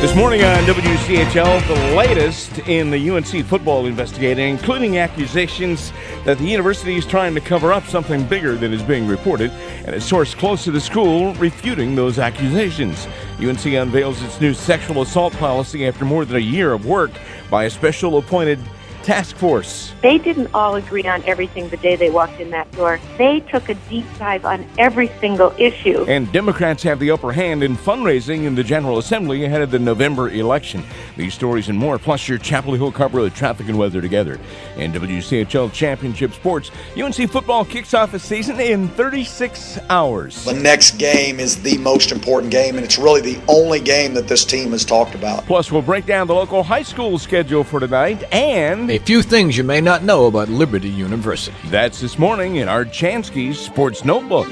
This morning on WCHL, the latest in the UNC football investigation, including accusations that the university is trying to cover up something bigger than is being reported, and a source close to the school refuting those accusations. UNC unveils its new sexual assault policy after more than a year of work by a special appointed task force. They didn't all agree on everything the day they walked in that door. They took a deep dive on every single issue. And Democrats have the upper hand in fundraising in the General Assembly ahead of the November election. These stories and more, plus your Chapel Hill Carpenter traffic and weather together. In WCHL Championship Sports, UNC football kicks off the season in 36 hours. The next game is the most important game, and it's really the only game that this team has talked about. Plus, we'll break down the local high school schedule for tonight and a few things you may not know about Liberty University. That's this morning in Art Chansky's Sports Notebook.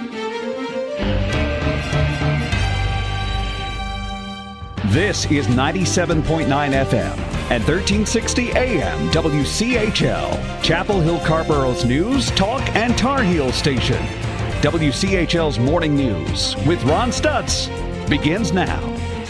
This is 97.9 FM and 1360 AM WCHL, Chapel Hill Carborough's news, talk, and Tar Heel station. WCHL's Morning News with Ron Stutz begins now.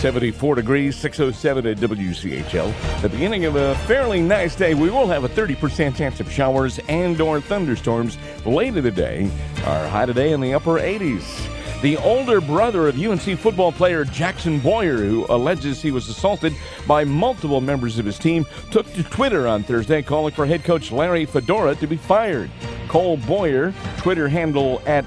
74 degrees, 607 at WCHL. At the beginning of a fairly nice day, we will have a 30% chance of showers and or thunderstorms late in the day. Our high today in the upper 80s. The older brother of UNC football player Jackson Boyer, who alleges he was assaulted by multiple members of his team, took to Twitter on Thursday calling for head coach Larry Fedora to be fired. Cole Boyer, Twitter handle at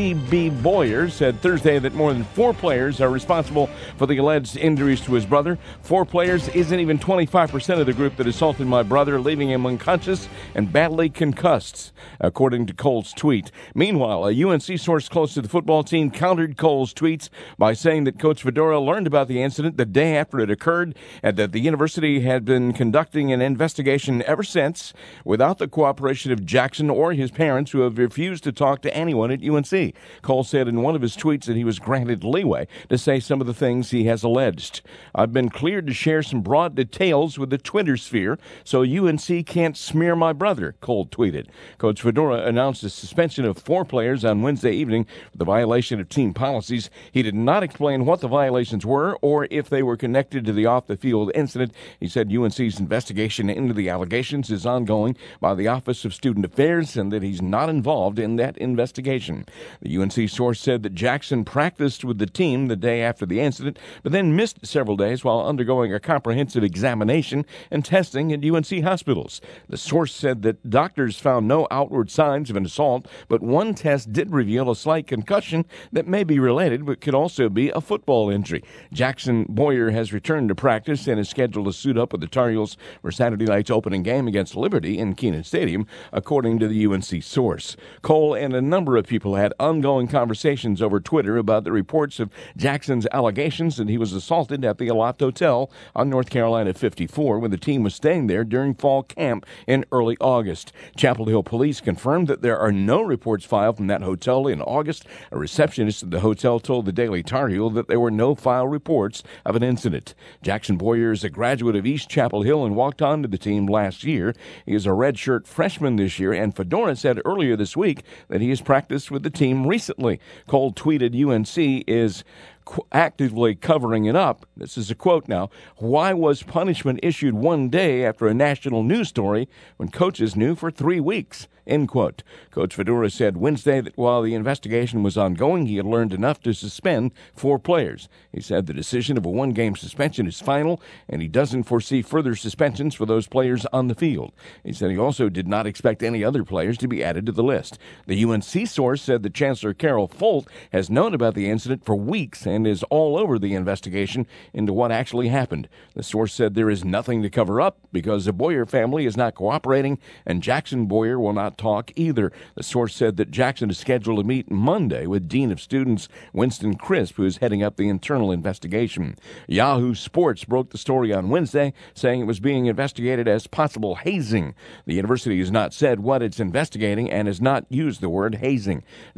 CB Boyer, said Thursday that more than 4 players are responsible for the alleged injuries to his brother. 4 players isn't even 25% of the group that assaulted my brother, leaving him unconscious and badly concussed, according to Cole's tweet. Meanwhile, a UNC source close to the football team countered Cole's tweets by saying that Coach Fedora learned about the incident the day after it occurred and that the university had been conducting an investigation ever since without the cooperation of Jackson or his parents, who have refused to talk to anyone at UNC. Cole said in one of his tweets that he was granted leeway to say some of the things he has alleged. I've been cleared to share some broad details with the Twitter sphere so UNC can't smear my brother, Cole tweeted. Coach Fedora announced a suspension of 4 players on Wednesday evening for the violation of team policies. He did not explain what the violations were or if they were connected to the off-the-field incident. He said UNC's investigation into the allegations is ongoing by the Office of Student Affairs and that he's not involved in that investigation. The UNC source said that Jackson practiced with the team the day after the incident, but then missed several days while undergoing a comprehensive examination and testing at UNC hospitals. The source said that doctors found no outward signs of an assault, but one test did reveal a slight concussion that may be related, but could also be a football injury. Jackson Boyer has returned to practice and is scheduled to suit up with the Tar Heels for Saturday night's opening game against Liberty in Kenan Stadium, according to the UNC source. Cole and a number of people had ongoing conversations over Twitter about the reports of Jackson's allegations that he was assaulted at the Aloft Hotel on North Carolina 54 when the team was staying there during fall camp in early August. Chapel Hill police confirmed that there are no reports filed from that hotel in August. A receptionist at the hotel told the Daily Tar Heel that there were no file reports of an incident. Jackson Boyer is a graduate of East Chapel Hill and walked on to the team last year. He is a redshirt freshman this year, and Fedora said earlier this week that he has practiced with the team recently. Cole tweeted UNC is actively covering it up. This is a quote now. Why was punishment issued one day after a national news story when coaches knew for 3 weeks? End quote. Coach Fedora said Wednesday that while the investigation was ongoing, he had learned enough to suspend 4 players. He said the decision of a 1-game suspension is final, and he doesn't foresee further suspensions for those players on the field. He said he also did not expect any other players to be added to the list. The UNC source said that Chancellor Carol Folt has known about the incident for weeks and is all over the investigation into what actually happened. The source said there is nothing to cover up because the Boyer family is not cooperating, and Jackson Boyer will not talk either. The source said that Jackson is scheduled to meet Monday with Dean of Students Winston Crisp, who is heading up the internal investigation. Yahoo Sports broke the story on Wednesday, saying it was being investigated as possible hazing. The university has not said what it's investigating and has not used the word hazing.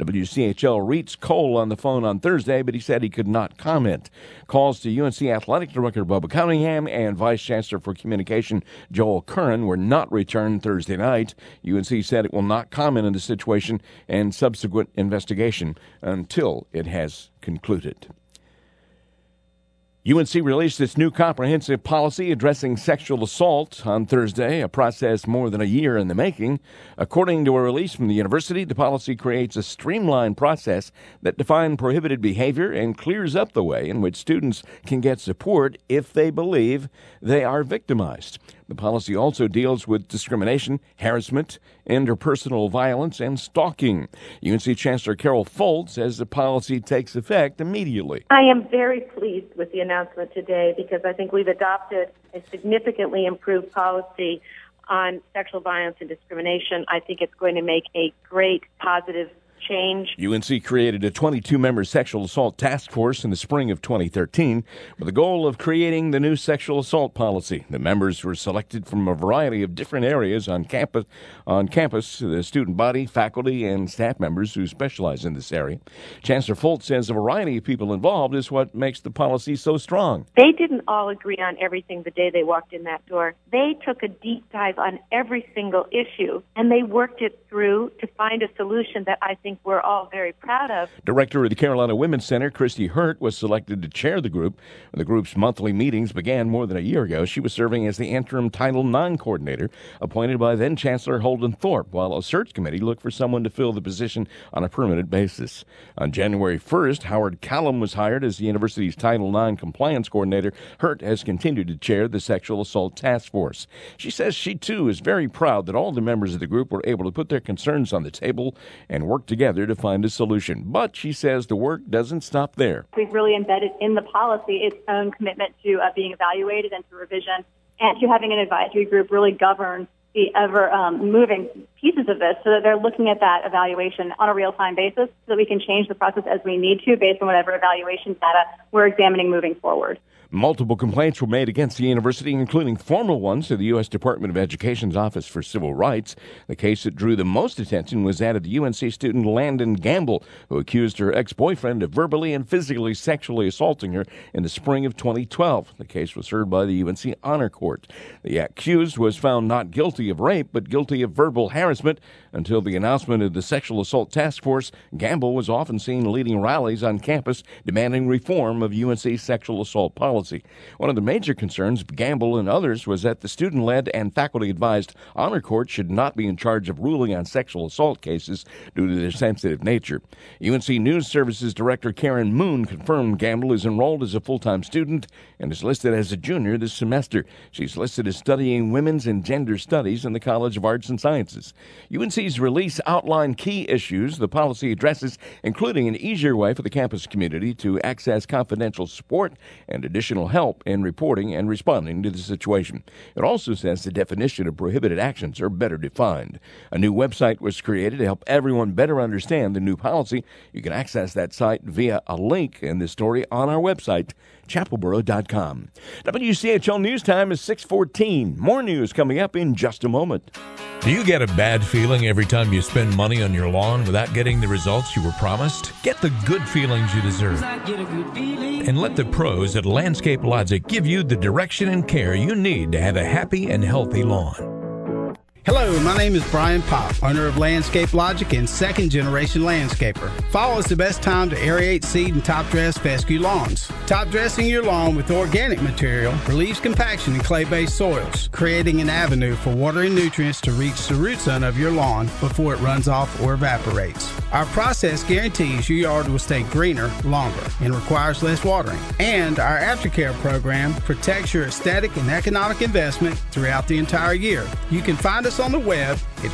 WCHL reached Cole on the phone on Thursday, but he said he could not comment. Calls to UNC Athletic Director Bubba Cunningham and Vice Chancellor for Communication Joel Curran were not returned Thursday night. UNC said it will not comment on the situation and subsequent investigation until it has concluded. UNC released its new comprehensive policy addressing sexual assault on Thursday, a process more than a year in the making. According to a release from the university, the policy creates a streamlined process that defines prohibited behavior and clears up the way in which students can get support if they believe they are victimized. The policy also deals with discrimination, harassment, interpersonal violence, and stalking. UNC Chancellor Carol Folt says the policy takes effect immediately. I am very pleased with the announcement today because I think we've adopted a significantly improved policy on sexual violence and discrimination. I think it's going to make a great positive change. UNC created a 22-member sexual assault task force in the spring of 2013 with the goal of creating the new sexual assault policy. The members were selected from a variety of different areas on campus, the student body, faculty, and staff members who specialize in this area. Chancellor Folt says a variety of people involved is what makes the policy so strong. They didn't all agree on everything the day they walked in that door. They took a deep dive on every single issue, and they worked it through to find a solution that I think we're all very proud of. Director of the Carolina Women's Center, Christy Hurt, was selected to chair the group. The group's monthly meetings began more than a year ago. She was serving as the interim Title IX coordinator, appointed by then-Chancellor Holden Thorpe, while a search committee looked for someone to fill the position on a permanent basis. On January 1st, Howard Callum was hired as the university's Title IX compliance coordinator. Hurt has continued to chair the Sexual Assault Task Force. She says she, too, is very proud that all the members of the group were able to put their concerns on the table and work together to find a solution. But she says the work doesn't stop there. We've really embedded in the policy its own commitment to being evaluated and to revision, and to having an advisory group really govern the ever-moving pieces of this so that they're looking at that evaluation on a real-time basis so that we can change the process as we need to based on whatever evaluation data we're examining moving forward. Multiple complaints were made against the university, including formal ones to the U.S. Department of Education's Office for Civil Rights. The case that drew the most attention was that of the UNC student Landon Gamble, who accused her ex-boyfriend of verbally and physically sexually assaulting her in the spring of 2012. The case was heard by the UNC Honor Court. The accused was found not guilty of rape, but guilty of verbal harassment. Until the announcement of the Sexual Assault Task Force, Gamble was often seen leading rallies on campus demanding reform of UNC's sexual assault policy. One of the major concerns of Gamble and others was that the student-led and faculty-advised Honor Court should not be in charge of ruling on sexual assault cases due to their sensitive nature. UNC News Services Director Karen Moon confirmed Gamble is enrolled as a full-time student and is listed as a junior this semester. She's listed as studying women's and gender studies in the College of Arts and Sciences. UNC's release outlined key issues the policy addresses, including an easier way for the campus community to access confidential support and additional help in reporting and responding to the situation. It also says the definition of prohibited actions are better defined. A new website was created to help everyone better understand the new policy. You can access that site via a link in this story on our website, chapelboro.com. WCHL News Time is 6:14. More news coming up in just a moment. Do you get a bad feeling every time you spend money on your lawn without getting the results you were promised? Get the good feelings you deserve. And let the pros at Landscape Logic give you the direction and care you need to have a happy and healthy lawn. Hello, my name is Brian Pop, owner of Landscape Logic and second-generation landscaper. Fall is the best time to aerate, seed, and top-dress fescue lawns. Top-dressing your lawn with organic material relieves compaction in clay-based soils, creating an avenue for water and nutrients to reach the root zone of your lawn before it runs off or evaporates. Our process guarantees your yard will stay greener longer and requires less watering. And our aftercare program protects your aesthetic and economic investment throughout the entire year. You can find us on the web at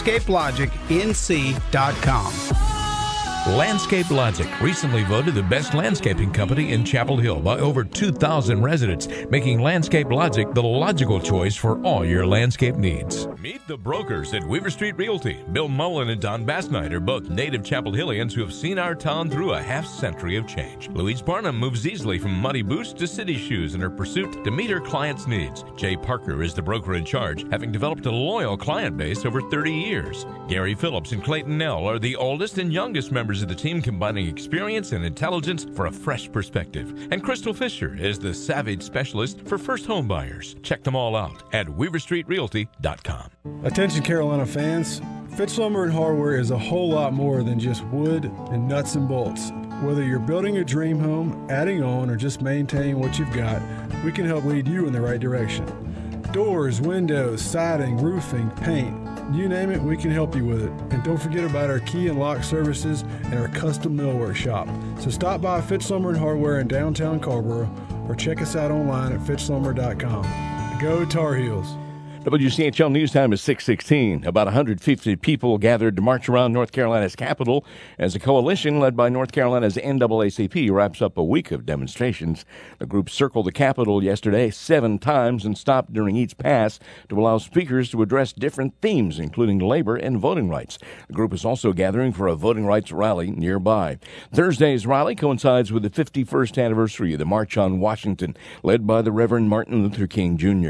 landscapelogicinc.com. Landscape Logic, recently voted the best landscaping company in Chapel Hill by over 2,000 residents, making Landscape Logic the logical choice for all your landscape needs. Meet the brokers at Weaver Street Realty. Bill Mullen and Don Bassnight are both native Chapel Hillians who have seen our town through a half-century of change. Louise Barnum moves easily from muddy boots to city shoes in her pursuit to meet her clients' needs. Jay Parker is the broker in charge, having developed a loyal client base over 30 years. Gary Phillips and Clayton Nell are the oldest and youngest members of the team, combining experience and intelligence for a fresh perspective. And Crystal Fisher is the savage specialist for first home buyers. Check them all out at weaverstreetrealty.com. Attention Carolina fans, Fitz Lumber and Hardware is a whole lot more than just wood and nuts and bolts. Whether you're building a dream home, adding on, or just maintaining what you've got, we can help lead you in the right direction. Doors, windows, siding, roofing, paint, you name it, we can help you with it. And don't forget about our key and lock services and our custom millwork shop. So stop by Fitch Lumber and Hardware in downtown Carrboro or check us out online at FitchLumber.com. Go Tar Heels! WCHL News Time is 6:16. About 150 people gathered to march around North Carolina's Capitol as a coalition led by North Carolina's NAACP wraps up a week of demonstrations. The group circled the Capitol yesterday 7 times and stopped during each pass to allow speakers to address different themes, including labor and voting rights. The group is also gathering for a voting rights rally nearby. Thursday's rally coincides with the 51st anniversary of the March on Washington, led by the Reverend Martin Luther King Jr.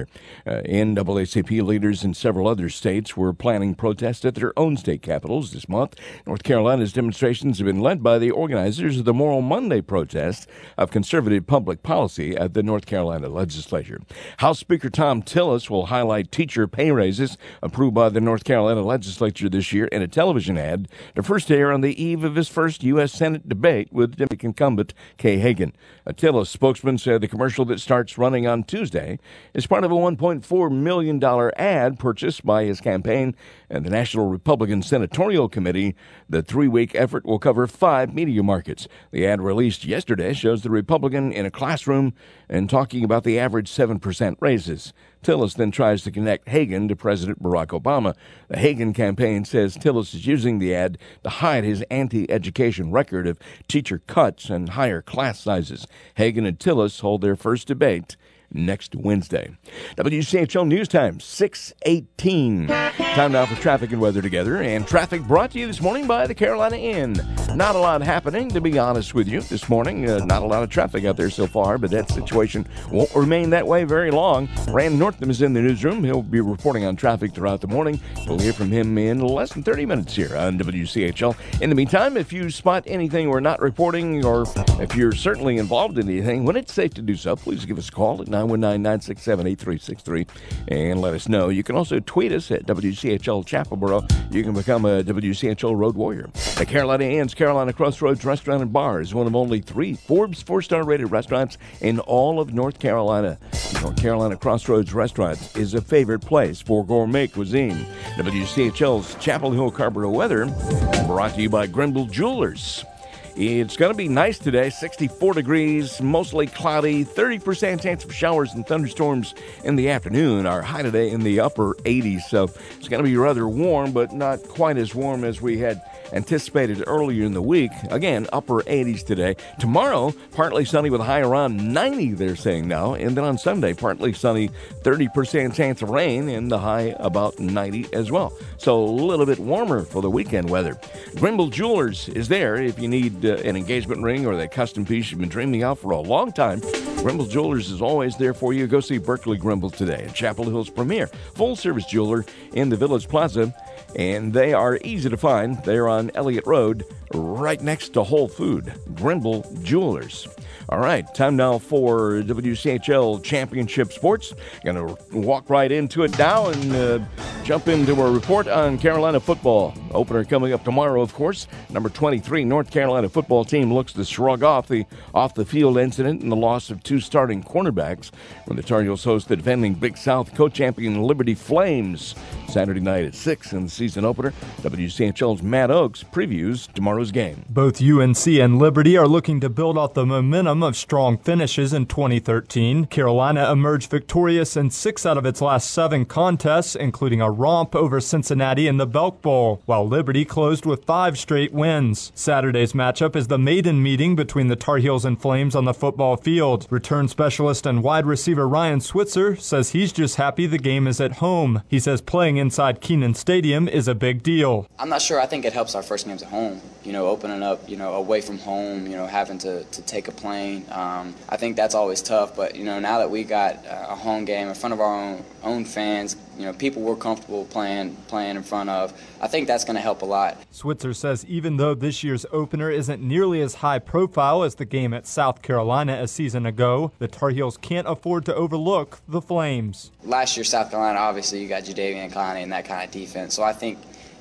NAACP leaders in several other states were planning protests at their own state capitals this month. North Carolina's demonstrations have been led by the organizers of the Moral Monday protest of conservative public policy at the North Carolina legislature. House Speaker Thom Tillis will highlight teacher pay raises approved by the North Carolina legislature this year in a television ad, the first air on the eve of his first U.S. Senate debate with Democratic incumbent Kay Hagan. A Tillis spokesman said the commercial that starts running on Tuesday is part of a $1.4 million ad purchased by his campaign and the National Republican Senatorial Committee. The 3-week effort will cover 5 media markets. The ad released yesterday shows the Republican in a classroom and talking about the average 7% raises. Tillis then tries to connect Hagan to President Barack Obama. The Hagan campaign says Tillis is using the ad to hide his anti-education record of teacher cuts and higher class sizes. Hagan and Tillis hold their first debate next Wednesday. WCHL News Time, 6:18. Time now for traffic and weather together. And traffic brought to you this morning by the Carolina Inn. Not a lot happening, to be honest with you, this morning. Not a lot of traffic out there so far, but that situation won't remain that way very long. Rand Northam is in the newsroom. He'll be reporting on traffic throughout the morning. We'll hear from him in less than 30 minutes here on WCHL. In the meantime, if you spot anything we're not reporting, or if you're certainly involved in anything, when it's safe to do so, please give us a call at 919-967-8363 and let us know. You can also tweet us at WCHL Chapelboro. You can become a WCHL Road Warrior. The Carolina Inn's Carolina Crossroads Restaurant and Bar is one of only 3 Forbes 4-star rated restaurants in all of North Carolina. North Carolina Crossroads Restaurant is a favorite place for gourmet cuisine. WCHL's Chapel Hill Carrboro weather brought to you by Grimble Jewelers. It's going to be nice today, 64 degrees, mostly cloudy, 30% chance of showers and thunderstorms in the afternoon. Our high today in the upper 80s, so it's going to be rather warm, but not quite as warm as we had anticipated earlier in the week. Again, upper 80s today. Tomorrow, partly sunny with a high around 90, they're saying now. And then on Sunday, partly sunny, 30% chance of rain, and the high about 90 as well. So a little bit warmer for the weekend weather. Grimble Jewelers is there if you need an engagement ring or that custom piece you've been dreaming of for a long time. Grimble Jewelers is always there for you. Go see Berkeley Grimble today, Chapel Hill's premier full-service jeweler in the Village Plaza. And they are easy to find. They're on Elliott Road, right next to Whole Food. Grimble Jewelers. All right, time now for WCHL Championship Sports. Going to walk right into it now and jump into a report on Carolina football. Opener coming up tomorrow, of course. Number 23 North Carolina football team looks to shrug off the off-the-field incident and the loss of 2 starting cornerbacks when the Tar Heels host the defending Big South co-champion Liberty Flames Saturday night at 6 in the season opener. WCHL's Matt Oakes previews tomorrow's game. Both UNC and Liberty are looking to build off the momentum of strong finishes in 2013. Carolina emerged victorious in 6 out of its last 7 contests, including a romp over Cincinnati in the Belk Bowl, while Liberty closed with 5 straight wins. Saturday's matchup is the maiden meeting between the Tar Heels and Flames on the football field. Return specialist and wide receiver Ryan Switzer says he's just happy the game is at home. He says playing inside Kenan Stadium is a big deal. I'm not sure. I think it helps our first games at home. Opening up, away from home, having to take a plane. I think that's always tough. But, now that we got a home game in front of our own fans, people we're comfortable playing in front of, I think that's going to help a lot. Switzer says even though this year's opener isn't nearly as high profile as the game at South Carolina a season ago, the Tar Heels can't afford to overlook the Flames. Last year, South Carolina, obviously, you got Jadeveon Clowney and that kind of defense. So I think,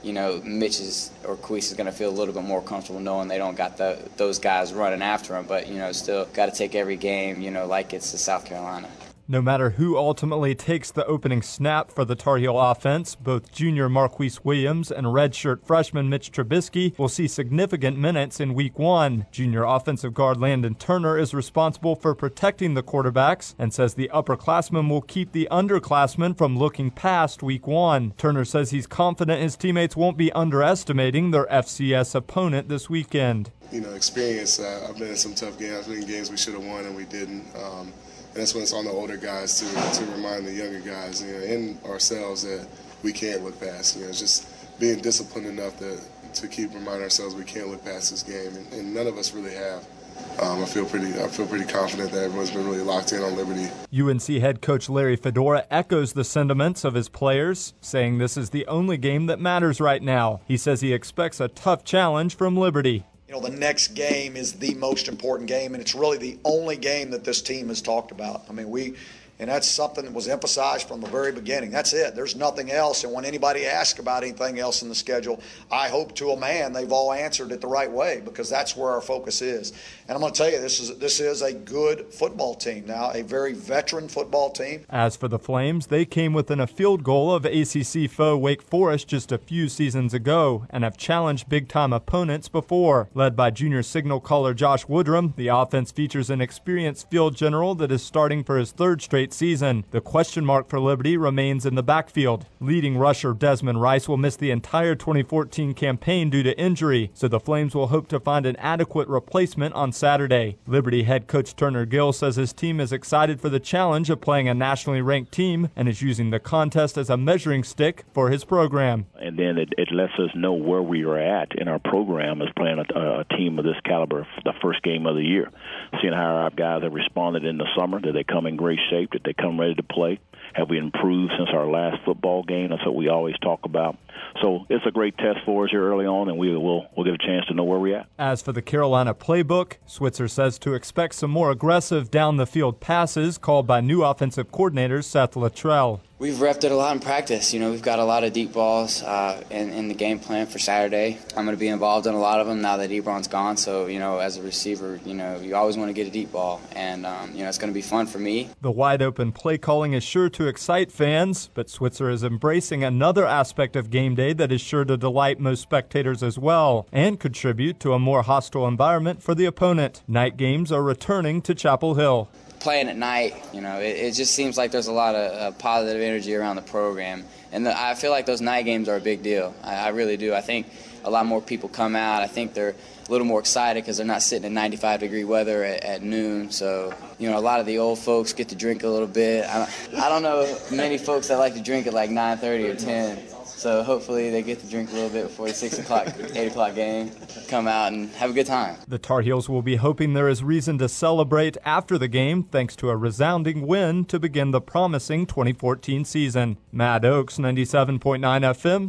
Mitch or Queese is going to feel a little bit more comfortable knowing they don't got those guys running after him. But, still got to take every game, like it's the South Carolina. No matter who ultimately takes the opening snap for the Tar Heel offense, both junior Marquise Williams and redshirt freshman Mitch Trubisky will see significant minutes in Week 1. Junior offensive guard Landon Turner is responsible for protecting the quarterbacks and says the upperclassmen will keep the underclassmen from looking past Week 1. Turner says he's confident his teammates won't be underestimating their FCS opponent this weekend. Experience. I've been in some tough games. I've been in games we should have won and we didn't. And that's when it's on the older guys to remind the younger guys, and ourselves that we can't look past. Just being disciplined enough to keep reminding ourselves we can't look past this game, and none of us really have. I feel pretty confident that everyone's been really locked in on Liberty. UNC head coach Larry Fedora echoes the sentiments of his players, saying this is the only game that matters right now. He says he expects a tough challenge from Liberty. The next game is the most important game, and it's really the only game that this team has talked about. And that's something that was emphasized from the very beginning. That's it. There's nothing else. And when anybody asks about anything else in the schedule, I hope to a man they've all answered it the right way, because that's where our focus is. And I'm going to tell you, this is a good football team now, a very veteran football team. As for the Flames, they came within a field goal of ACC foe Wake Forest just a few seasons ago and have challenged big-time opponents before. Led by junior signal caller Josh Woodrum, the offense features an experienced field general that is starting for his third straight season. The question mark for Liberty remains in the backfield. Leading rusher Desmond Rice will miss the entire 2014 campaign due to injury, so the Flames will hope to find an adequate replacement on Saturday. Liberty head coach Turner Gill says his team is excited for the challenge of playing a nationally ranked team and is using the contest as a measuring stick for his program. And then it lets us know where we are at in our program as playing a team of this caliber for the first game of the year. Seeing how our guys have responded in the summer, did they come in great shape? Did they come ready to play? Have we improved since our last football game? That's what we always talk about. So it's a great test for us here early on, and we'll get a chance to know where we're at. As for the Carolina playbook, Switzer says to expect some more aggressive down-the-field passes called by new offensive coordinator Seth Luttrell. We've repped it a lot in practice. We've got a lot of deep balls in the game plan for Saturday. I'm going to be involved in a lot of them now that Ebron's gone. So, as a receiver, you always want to get a deep ball. And, it's going to be fun for me. The wide-open play calling is sure to excite fans, but Switzer is embracing another aspect of game day that is sure to delight most spectators as well and contribute to a more hostile environment for the opponent. Night games are returning to Chapel Hill. Playing at night, it just seems like there's a lot of positive energy around the program. And I feel like those night games are a big deal. I really do. I think a lot more people come out. I think they're a little more excited because they're not sitting in 95-degree weather at noon. So, a lot of the old folks get to drink a little bit. I don't know many folks that like to drink at like 9:30 or 10. So hopefully they get to drink a little bit before the 6 o'clock, 8 o'clock game, come out and have a good time. The Tar Heels will be hoping there is reason to celebrate after the game thanks to a resounding win to begin the promising 2014 season. Matt Oakes, 97.9 FM,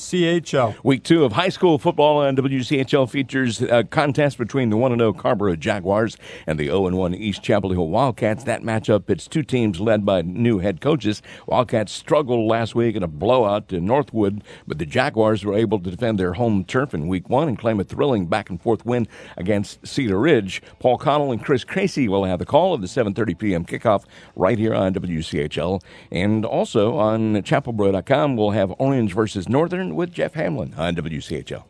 WCHL. Week 2 of high school football on WCHL features a contest between the 1-0 Carrboro Jaguars and the 0-1 East Chapel Hill Wildcats. That matchup pits two teams led by new head coaches. Wildcats struggled last week in a blowout to Northwood, but the Jaguars were able to defend their home turf in Week 1 and claim a thrilling back-and-forth win against Cedar Ridge. Paul Connell and Chris Casey will have the call of the 7:30 p.m. kickoff right here on WCHL. And also on chapelboro.com, we'll have Orange versus Northern with Jeff Hamlin on WCHL.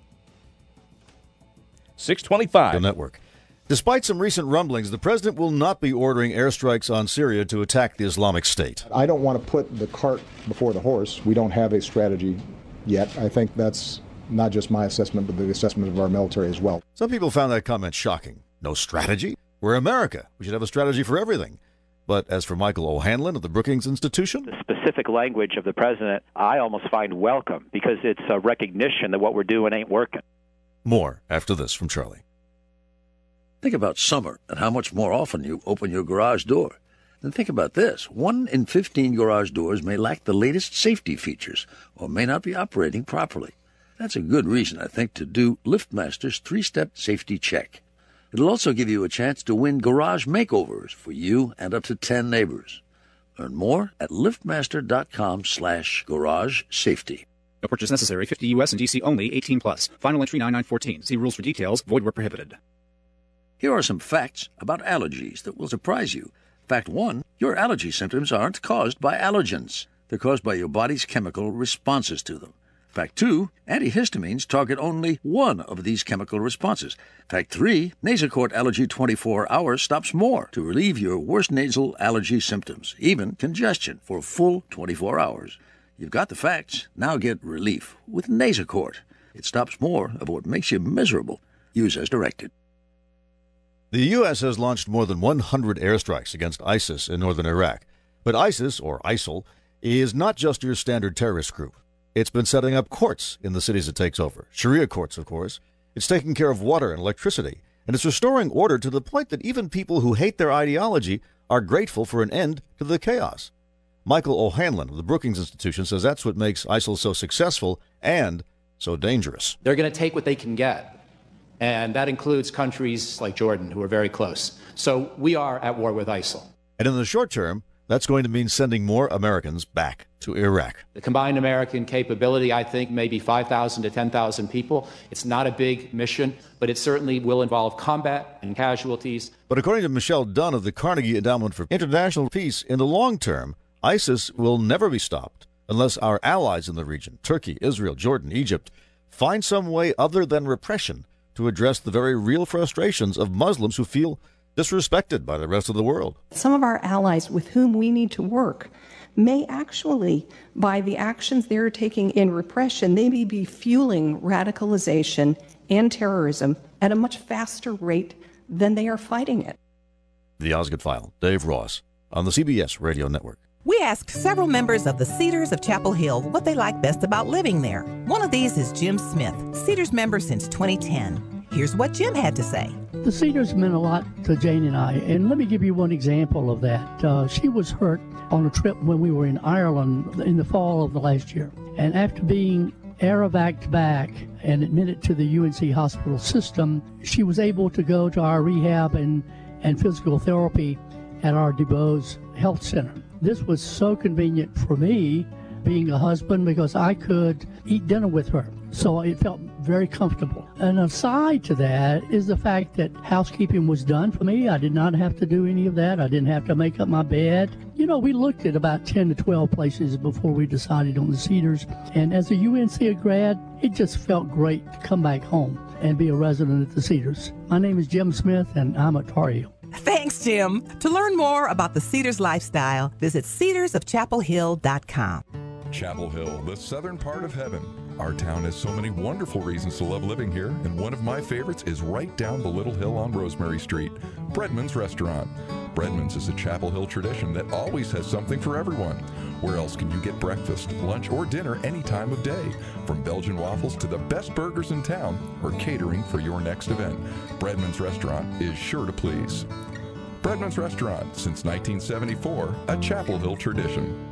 625. Network. Despite some recent rumblings, the president will not be ordering airstrikes on Syria to attack the Islamic State. I don't want to put the cart before the horse. We don't have a strategy yet. I think that's not just my assessment, but the assessment of our military as well. Some people found that comment shocking. No strategy? We're America. We should have a strategy for everything. But as for Michael O'Hanlon of the Brookings Institution, the specific language of the president, I almost find welcome because it's a recognition that what we're doing ain't working. More after this from Charlie. Think about summer and how much more often you open your garage door. Then think about this. 1 in 15 garage doors may lack the latest safety features or may not be operating properly. That's a good reason, I think, to do LiftMaster's 3-step safety check. It'll also give you a chance to win garage makeovers for you and up to 10 neighbors. Learn more at liftmaster.com/garage safety. No purchase necessary. 50 U.S. and D.C. only. 18 plus. Final entry 9914. See rules for details. Void where prohibited. Here are some facts about allergies that will surprise you. Fact 1, your allergy symptoms aren't caused by allergens. They're caused by your body's chemical responses to them. Fact 2, antihistamines target only one of these chemical responses. Fact 3, Nasacort Allergy 24 Hours stops more to relieve your worst nasal allergy symptoms, even congestion, for a full 24 hours. You've got the facts. Now get relief with Nasacort. It stops more of what makes you miserable. Use as directed. The U.S. has launched more than 100 airstrikes against ISIS in northern Iraq. But ISIS, or ISIL, is not just your standard terrorist group. It's been setting up courts in the cities it takes over. Sharia courts, of course. It's taking care of water and electricity. And it's restoring order to the point that even people who hate their ideology are grateful for an end to the chaos. Michael O'Hanlon of the Brookings Institution says that's what makes ISIL so successful and so dangerous. They're going to take what they can get. And that includes countries like Jordan, who are very close. So we are at war with ISIL. And in the short term, that's going to mean sending more Americans back to Iraq. The combined American capability, I think, maybe 5,000 to 10,000 people. It's not a big mission, but it certainly will involve combat and casualties. But according to Michelle Dunn of the Carnegie Endowment for International Peace, in the long term, ISIS will never be stopped unless our allies in the region, Turkey, Israel, Jordan, Egypt, find some way other than repression to address the very real frustrations of Muslims who feel disrespected by the rest of the world. Some of our allies with whom we need to work may actually, by the actions they're taking in repression, they may be fueling radicalization and terrorism at a much faster rate than they are fighting it. The Osgood File, Dave Ross, on the CBS Radio Network. We asked several members of the Cedars of Chapel Hill what they like best about living there. One of these is Jim Smith, Cedars member since 2010. Here's what Jim had to say. The Cedars meant a lot to Jane and I, and let me give you one example of that. She was hurt on a trip when we were in Ireland in the fall of the last year. And after being air-evac'd back and admitted to the UNC hospital system, she was able to go to our rehab and physical therapy at our DuBose Health Center. This was so convenient for me, being a husband, because I could eat dinner with her. So it felt very comfortable. An aside to that is the fact that housekeeping was done for me. I did not have to do any of that. I didn't have to make up my bed. You know, we looked at about 10 to 12 places before we decided on the Cedars. And as a UNC grad, it just felt great to come back home and be a resident at the Cedars. My name is Jim Smith, and I'm a Tar Heel. Thanks, Jim. To learn more about the Cedars lifestyle, visit cedarsofchapelhill.com. Chapel Hill, the southern part of heaven. Our town has so many wonderful reasons to love living here, and one of my favorites is right down the little hill on Rosemary Street, Breadman's Restaurant. Breadman's is a Chapel Hill tradition that always has something for everyone. Where else can you get breakfast, lunch, or dinner any time of day? From Belgian waffles to the best burgers in town, or catering for your next event, Breadman's Restaurant is sure to please. Breadman's Restaurant, since 1974, a Chapel Hill tradition.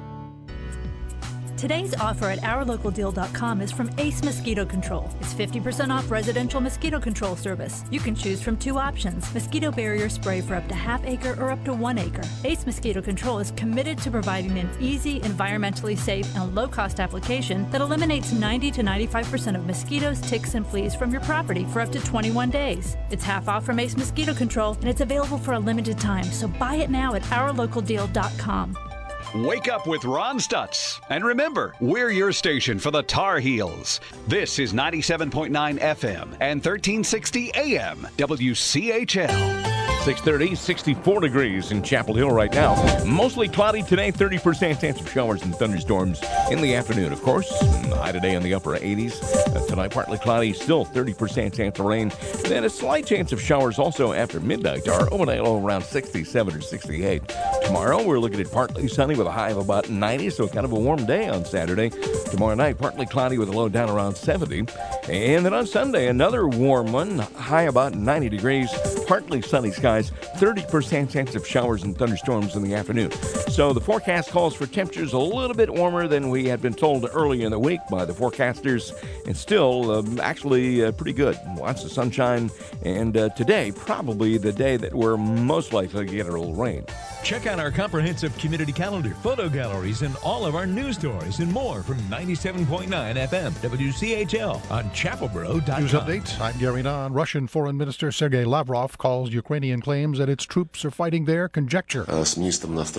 Today's offer at OurLocalDeal.com is from Ace Mosquito Control. It's 50% off residential mosquito control service. You can choose from two options: mosquito barrier spray for up to ½ acre or up to 1 acre. Ace Mosquito Control is committed to providing an easy, environmentally safe, and low-cost application that eliminates 90 to 95% of mosquitoes, ticks, and fleas from your property for up to 21 days. It's half off from Ace Mosquito Control, and it's available for a limited time, so buy it now at OurLocalDeal.com. Wake up with Ron Stutz. And remember, we're your station for the Tar Heels. This is 97.9 FM and 1360 AM WCHL. 6:30, 64 degrees in Chapel Hill right now. Mostly cloudy today, 30% chance of showers and thunderstorms in the afternoon, of course. High today in the upper 80s. Tonight, partly cloudy, still 30% chance of rain. Then a slight chance of showers also after midnight. Our overnight low around 67 or 68. Tomorrow, we're looking at partly sunny with a high of about 90, so kind of a warm day on Saturday. Tomorrow night, partly cloudy with a low down around 70. And then on Sunday, another warm one, high about 90 degrees, partly sunny skies, 30% chance of showers and thunderstorms in the afternoon. So the forecast calls for temperatures a little bit warmer than we had been told earlier in the week by the forecasters, and still actually pretty good. Lots of sunshine, and today probably the day that we're most likely to get a little rain. Check out our comprehensive community calendar, photo galleries, and all of our news stories and more from 97.9 FM WCHL on chapelboro.com. News update. I'm Gary Nunn. Russian Foreign Minister Sergei Lavrov calls Ukrainian claims that its troops are fighting there conjecture. President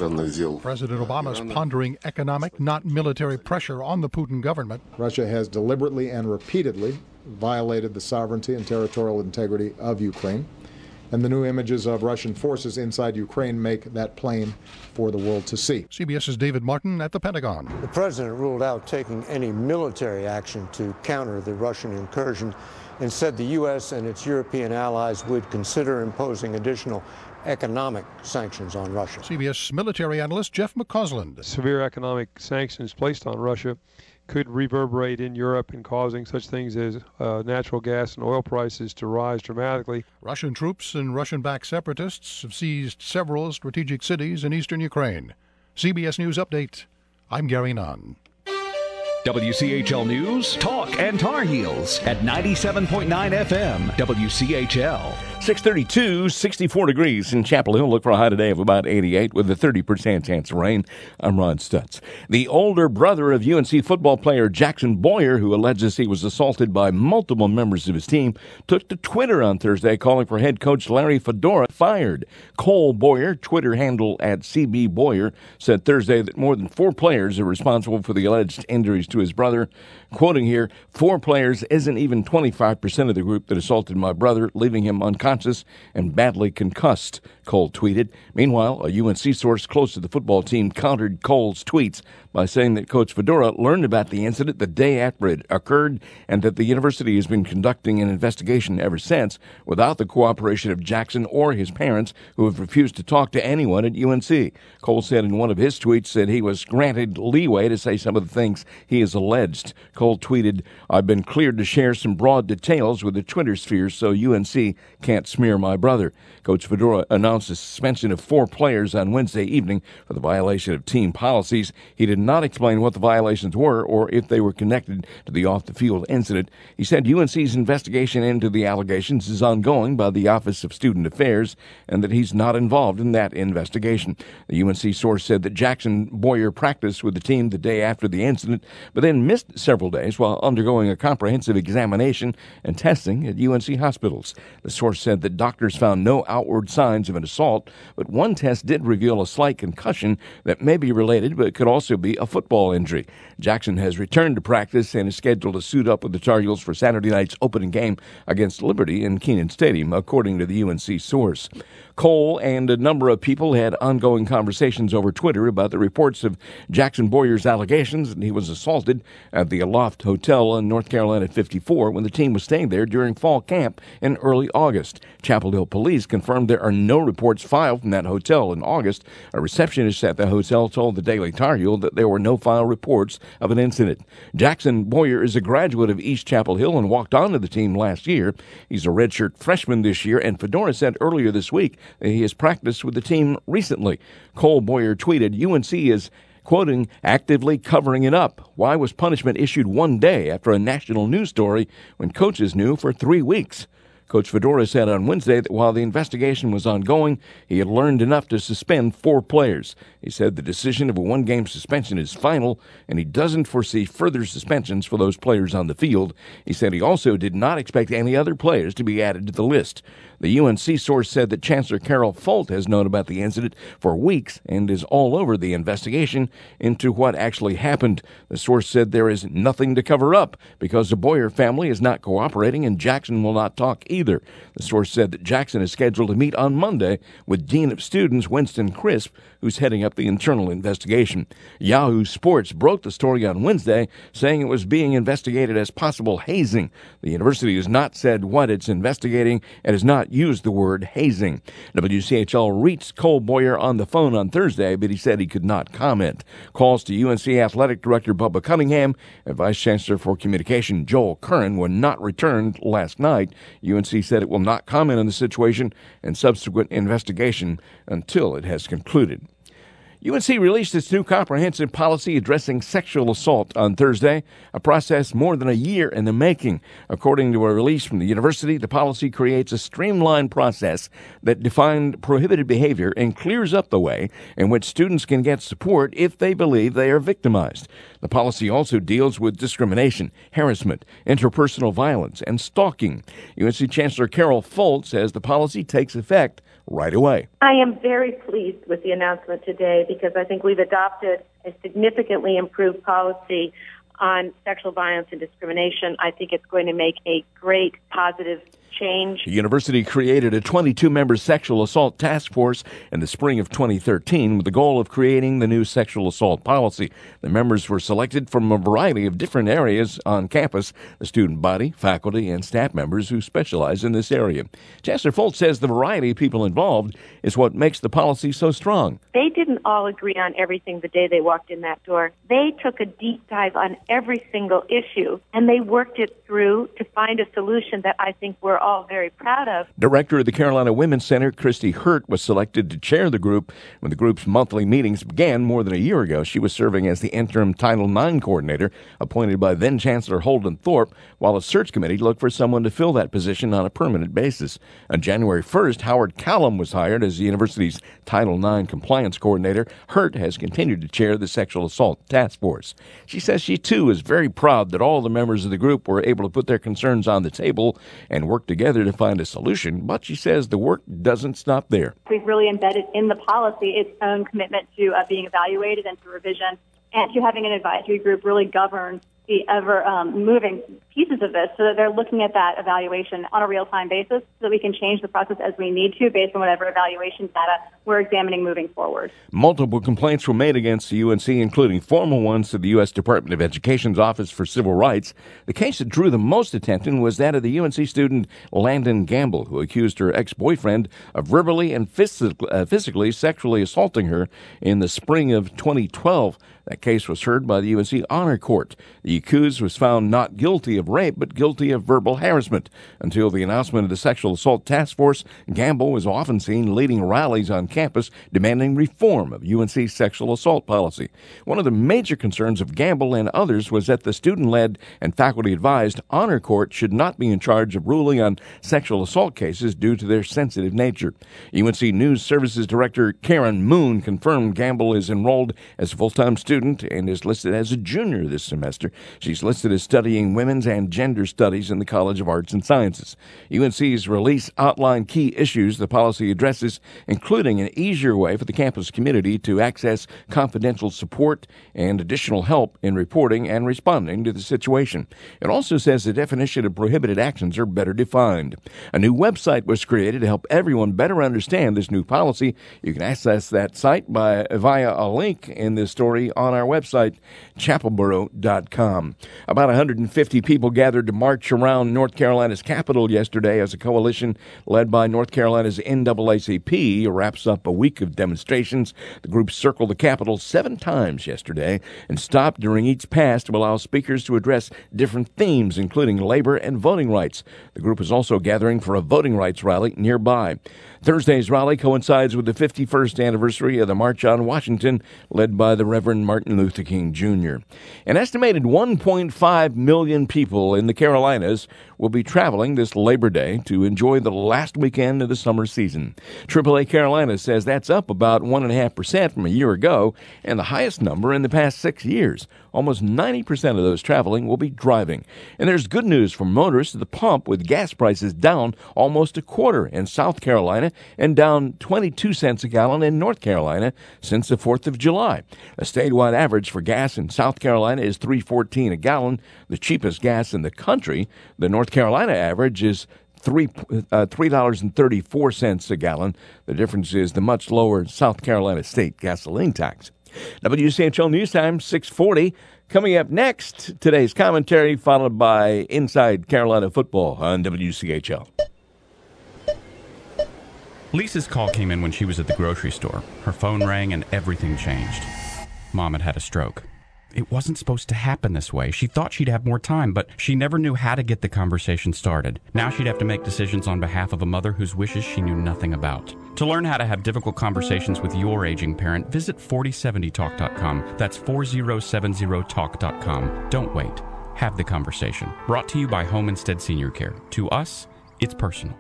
Obama is pondering economic, not military pressure on the Putin government. Russia has deliberately and repeatedly violated the sovereignty and territorial integrity of Ukraine. And the new images of Russian forces inside Ukraine make that plain for the world to see. CBS's David Martin at the Pentagon. The president ruled out taking any military action to counter the Russian incursion and said the U.S. and its European allies would consider imposing additional economic sanctions on Russia. CBS military analyst Jeff McCausland. Severe economic sanctions placed on Russia could reverberate in Europe and causing such things as natural gas and oil prices to rise dramatically. Russian troops and Russian-backed separatists have seized several strategic cities in eastern Ukraine. CBS News Update. I'm Gary Nunn. WCHL News, Talk, and Tar Heels at 97.9 FM, WCHL. 632, 64 degrees in Chapel Hill. Look for a high today of about 88 with a 30% chance of rain. I'm Ron Stutz. The older brother of UNC football player Jackson Boyer, who alleges he was assaulted by multiple members of his team, took to Twitter on Thursday calling for head coach Larry Fedora fired. Cole Boyer, Twitter handle at CB Boyer, said Thursday that more than 4 players are responsible for the alleged injuries to his brother. Quoting here, 4 players isn't even 25% of the group that assaulted my brother, leaving him unconscious and badly concussed, Cole tweeted. Meanwhile, a UNC source close to the football team countered Cole's tweets by saying that Coach Fedora learned about the incident the day after it occurred and that the university has been conducting an investigation ever since without the cooperation of Jackson or his parents, who have refused to talk to anyone at UNC. Cole said in one of his tweets that he was granted leeway to say some of the things he has alleged. Cole tweeted, "I've been cleared to share some broad details with the Twitter sphere so UNC can't smear my brother." Coach Fedora announced a suspension of 4 players on Wednesday evening for the violation of team policies. He did not explain what the violations were or if they were connected to the off-the-field incident. He said UNC's investigation into the allegations is ongoing by the Office of Student Affairs and that he's not involved in that investigation. The UNC source said that Jackson Boyer practiced with the team the day after the incident, but then missed several days while undergoing a comprehensive examination and testing at UNC hospitals. The source said that doctors found no outward signs of an assault, but one test did reveal a slight concussion that may be related but could also be a football injury. Jackson has returned to practice and is scheduled to suit up with the Tar Heels for Saturday night's opening game against Liberty in Kenan Stadium, according to the UNC source. Cole and a number of people had ongoing conversations over Twitter about the reports of Jackson Boyer's allegations that he was assaulted at the Aloft Hotel in North Carolina at 54 when the team was staying there during fall camp in early August. Chapel Hill police confirmed there are no reports filed from that hotel in August. A receptionist at the hotel told the Daily Tar Heel that there were no file reports of an incident. Jackson Boyer is a graduate of East Chapel Hill and walked onto the team last year. He's a redshirt freshman this year, and Fedora said earlier this week that he has practiced with the team recently. Cole Boyer tweeted, UNC is, quoting, actively covering it up. Why was punishment issued one day after a national news story when coaches knew for 3 weeks? Coach Fedora said on Wednesday that while the investigation was ongoing, he had learned enough to suspend 4 players. He said the decision of a 1-game suspension is final, and he doesn't foresee further suspensions for those players on the field. He said he also did not expect any other players to be added to the list. The UNC source said that Chancellor Carol Folt has known about the incident for weeks and is all over the investigation into what actually happened. The source said there is nothing to cover up because the Boyer family is not cooperating and Jackson will not talk either. either. The source said that Jackson is scheduled to meet on Monday with Dean of Students Winston Crisp, who's heading up the internal investigation. Yahoo Sports broke the story on Wednesday, saying it was being investigated as possible hazing. The university has not said what it's investigating and has not used the word hazing. WCHL reached Cole Boyer on the phone on Thursday, but he said he could not comment. Calls to UNC Athletic Director Bubba Cunningham and Vice Chancellor for Communication Joel Curran were not returned last night. UNC said it will not comment on the situation and subsequent investigation until it has concluded. UNC released its new comprehensive policy addressing sexual assault on Thursday, a process more than a year in the making. According to a release from the university, the policy creates a streamlined process that defines prohibited behavior and clears up the way in which students can get support if they believe they are victimized. The policy also deals with discrimination, harassment, interpersonal violence, and stalking. UNC Chancellor Carol Folt says the policy takes effect right away. I am very pleased with the announcement today because I think we've adopted a significantly improved policy on sexual violence and discrimination. I think it's going to make a great positive change. The university created a 22-member sexual assault task force in the spring of 2013 with the goal of creating the new sexual assault policy. The members were selected from a variety of different areas on campus, the student body, faculty, and staff members who specialize in this area. Chancellor Folt says the variety of people involved is what makes the policy so strong. They didn't all agree on everything the day they walked in that door. They took a deep dive on every single issue, and they worked it through to find a solution that I think we're all very proud of. Director of the Carolina Women's Center, Christy Hurt, was selected to chair the group when the group's monthly meetings began more than a year ago. She was serving as the interim Title IX coordinator, appointed by then-Chancellor Holden Thorpe, while a search committee looked for someone to fill that position on a permanent basis. On January 1st, Howard Callum was hired as the university's Title IX compliance coordinator. Hurt has continued to chair the sexual assault task force. She says she, too, is very proud that all the members of the group were able to put their concerns on the table and work together to find a solution, but she says the work doesn't stop there. We've really embedded in the policy its own commitment to being evaluated and to revision, and to having an advisory group really govern the ever-moving pieces of this so that they're looking at that evaluation on a real-time basis so that we can change the process as we need to based on whatever evaluation data we're examining moving forward. Multiple complaints were made against the UNC, including formal ones to the U.S. Department of Education's Office for Civil Rights. The case that drew the most attention was that of the UNC student Landon Gamble, who accused her ex-boyfriend of verbally and physically sexually assaulting her in the spring of 2012. That case was heard by the UNC Honor Court. The accused was found not guilty of rape, but guilty of verbal harassment. Until the announcement of the Sexual Assault Task Force, Gamble was often seen leading rallies on campus demanding reform of UNC's sexual assault policy. One of the major concerns of Gamble and others was that the student-led and faculty-advised Honor Court should not be in charge of ruling on sexual assault cases due to their sensitive nature. UNC News Services Director Karen Moon confirmed Gamble is enrolled as a full-time student and is listed as a junior this semester. She's listed as studying women's and gender studies in the College of Arts and Sciences. UNC's release outlined key issues the policy addresses, including an easier way for the campus community to access confidential support and additional help in reporting and responding to the situation. It also says the definition of prohibited actions are better defined. A new website was created to help everyone better understand this new policy. You can access that site via a link in this story on our website, chapelboro.com. About 150 people gathered to march around North Carolina's Capitol yesterday as a coalition led by North Carolina's NAACP wraps up a week of demonstrations. The group circled the Capitol 7 times yesterday and stopped during each pass to allow speakers to address different themes, including labor and voting rights. The group is also gathering for a voting rights rally nearby. Thursday's rally coincides with the 51st anniversary of the March on Washington, led by the Reverend Martin Luther King Jr. An estimated 1.5 million people in the Carolinas will be traveling this Labor Day to enjoy the last weekend of the summer season. AAA Carolina says that's up about 1.5% from a year ago and the highest number in the past 6 years. Almost 90% of those traveling will be driving. And there's good news for motorists at the pump, with gas prices down almost a quarter in South Carolina and down 22 cents a gallon in North Carolina since the 4th of July. The statewide average for gas in South Carolina is $3.14 a gallon, the cheapest gas in the country. The North Carolina average is $3.34 a gallon. The difference is the much lower South Carolina state gasoline tax. WCHL News Time, 6:40. Coming up next, today's commentary, followed by Inside Carolina Football on WCHL. Lisa's call came in when she was at the grocery store. Her phone rang and everything changed. Mom had had a stroke. It wasn't supposed to happen this way. She thought she'd have more time, but she never knew how to get the conversation started. Now she'd have to make decisions on behalf of a mother whose wishes she knew nothing about. To learn how to have difficult conversations with your aging parent, visit 4070talk.com. That's 4070talk.com. Don't wait. Have the conversation. Brought to you by Home Instead Senior Care. To us, it's personal.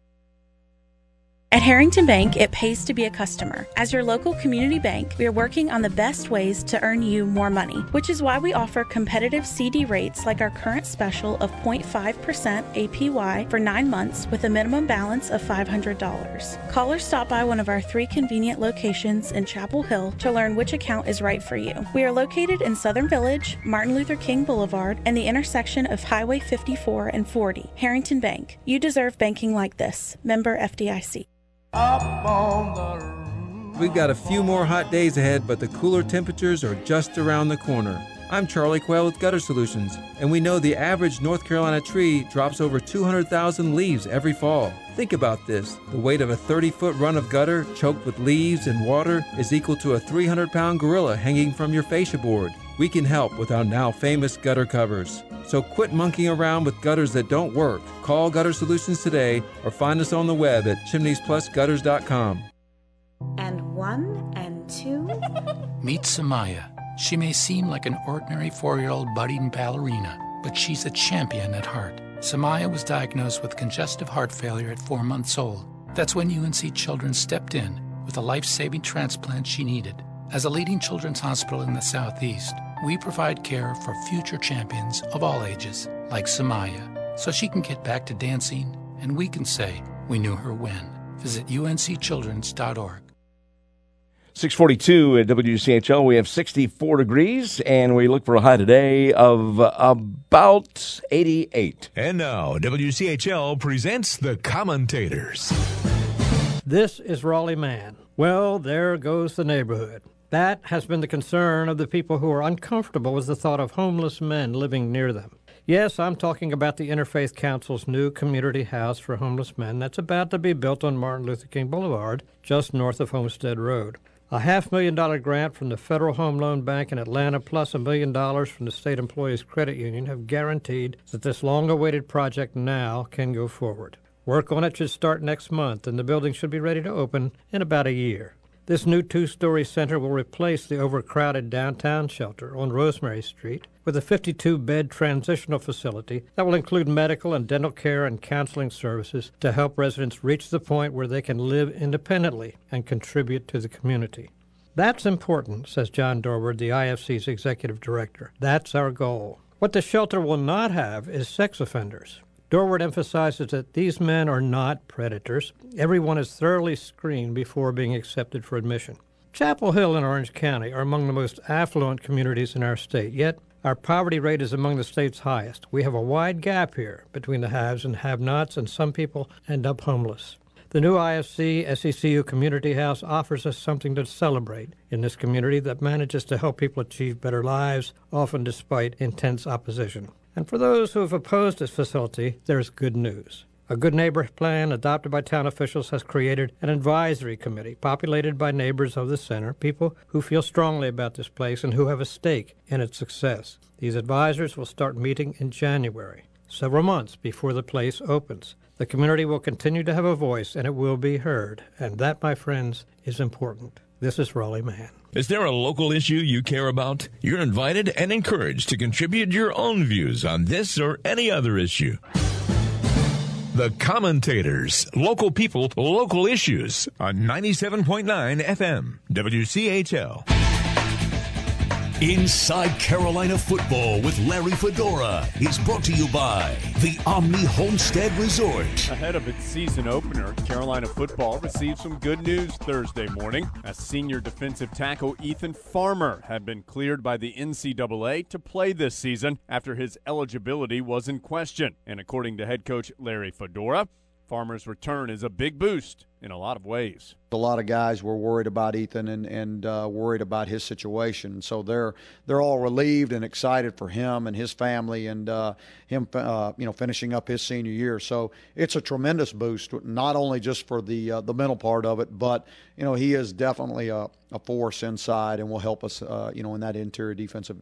At Harrington Bank, it pays to be a customer. As your local community bank, we are working on the best ways to earn you more money, which is why we offer competitive CD rates like our current special of 0.5% APY for 9 months with a minimum balance of $500. Call or stop by one of our 3 convenient locations in Chapel Hill to learn which account is right for you. We are located in Southern Village, Martin Luther King Boulevard, and the intersection of Highway 54 and 40. Harrington Bank. You deserve banking like this. Member FDIC. We've got a few more hot days ahead, but the cooler temperatures are just around the corner. I'm Charlie Quayle with Gutter Solutions, and we know the average North Carolina tree drops over 200,000 leaves every fall. Think about this. The weight of a 30-foot run of gutter choked with leaves and water is equal to a 300-pound gorilla hanging from your fascia board. We can help with our now famous gutter covers. So quit monkeying around with gutters that don't work. Call Gutter Solutions today or find us on the web at chimneysplusgutters.com. And 1 and 2. Meet Samaya. She may seem like an ordinary 4-year-old budding ballerina, but she's a champion at heart. Samaya was diagnosed with congestive heart failure at 4 months old. That's when UNC Children stepped in with a life-saving transplant she needed. As a leading children's hospital in the Southeast, we provide care for future champions of all ages, like Samaya, so she can get back to dancing and we can say we knew her when. Visit uncchildrens.org. 6:42 at WCHL. We have 64 degrees, and we look for a high today of about 88. And now, WCHL presents the commentators. This is Raleigh Mann. Well, there goes the neighborhood. That has been the concern of the people who are uncomfortable with the thought of homeless men living near them. Yes, I'm talking about the Interfaith Council's new community house for homeless men that's about to be built on Martin Luther King Boulevard, just north of Homestead Road. A $500,000 grant from the Federal Home Loan Bank in Atlanta plus $1 million from the State Employees Credit Union have guaranteed that this long-awaited project now can go forward. Work on it should start next month, and the building should be ready to open in about a year. This new 2-story center will replace the overcrowded downtown shelter on Rosemary Street with a 52-bed transitional facility that will include medical and dental care and counseling services to help residents reach the point where they can live independently and contribute to the community. That's important, says John Dorward, the IFC's executive director. That's our goal. What the shelter will not have is sex offenders. Dorward emphasizes that these men are not predators. Everyone is thoroughly screened before being accepted for admission. Chapel Hill and Orange County are among the most affluent communities in our state, yet our poverty rate is among the state's highest. We have a wide gap here between the haves and have-nots, and some people end up homeless. The new IFC SECU Community House offers us something to celebrate in this community that manages to help people achieve better lives, often despite intense opposition. And for those who have opposed this facility, there's good news. A Good Neighbor plan adopted by town officials has created an advisory committee populated by neighbors of the center, people who feel strongly about this place and who have a stake in its success. These advisors will start meeting in January, several months before the place opens. The community will continue to have a voice, and it will be heard. And that, my friends, is important. This is Raleigh Mann. Is there a local issue you care about? You're invited and encouraged to contribute your own views on this or any other issue. The Commentators. Local people, local issues on 97.9 FM, WCHL. Inside Carolina Football with Larry Fedora is brought to you by the Omni Homestead Resort. Ahead of its season opener, Carolina Football received some good news Thursday morning as senior defensive tackle Ethan Farmer had been cleared by the NCAA to play this season after his eligibility was in question. And according to head coach Larry Fedora, Farmer's return is a big boost in a lot of ways. A lot of guys were worried about Ethan and worried about his situation. So they're all relieved and excited for him and his family and him finishing up his senior year. So it's a tremendous boost, not only just for the mental part of it, but he is definitely a force inside and will help us in that interior defensive